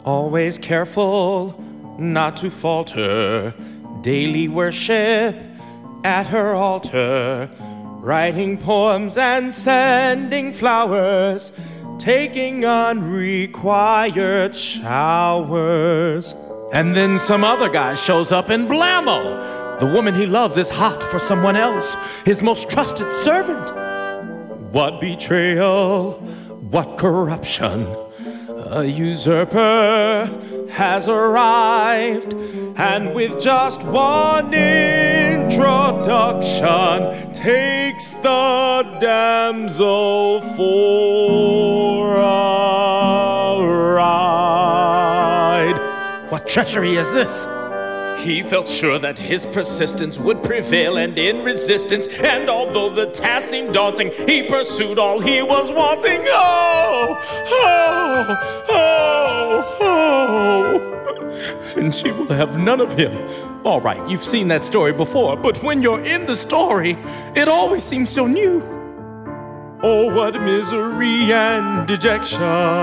always careful not to falter, daily worship at her altar, writing poems and sending flowers, taking unrequired showers. And then some other guy shows up and blammo! The woman he loves is hot for someone else, his most trusted servant. What betrayal, what corruption! A usurper has arrived, and with just one introduction, takes the damsel for a ride. What treachery is this? He felt sure that his persistence would prevail, and in resistance, and although the task seemed daunting, he pursued all he was wanting. Oh, oh, oh, oh. And she will have none of him. All right, you've seen that story before, but when you're in the story, it always seems so new. Oh, what misery and dejection,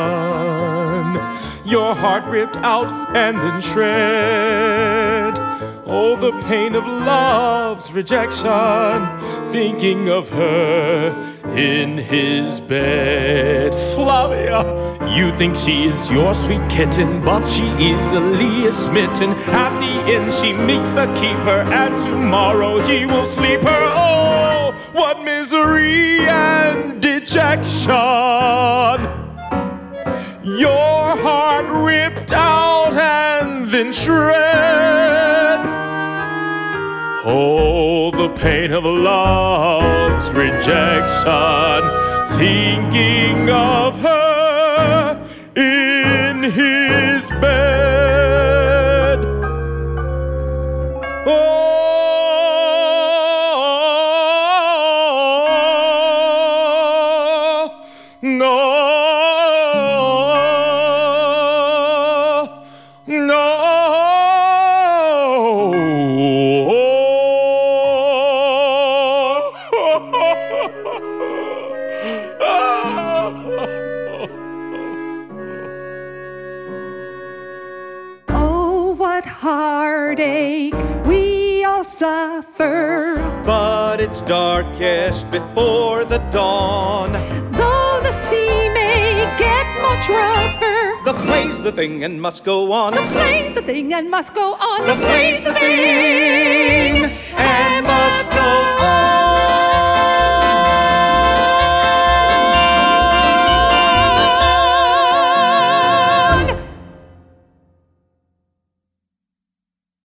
your heart ripped out and then shred. Oh, the pain of love's rejection, thinking of her in his bed. Flavia, you think she is your sweet kitten, but she easily is smitten. At the end she meets the keeper, and tomorrow he will sleep her. Oh, what misery and dejection, your heart ripped out and then shred. Oh, the pain of love's rejection, thinking of her in his bed. Oh, no. Oh, what heartache we all suffer, But it's darkest before the dawn. though the sea may get much rougher. The play's the thing and must go on. The play's the thing and must go on. The play's the thing and must go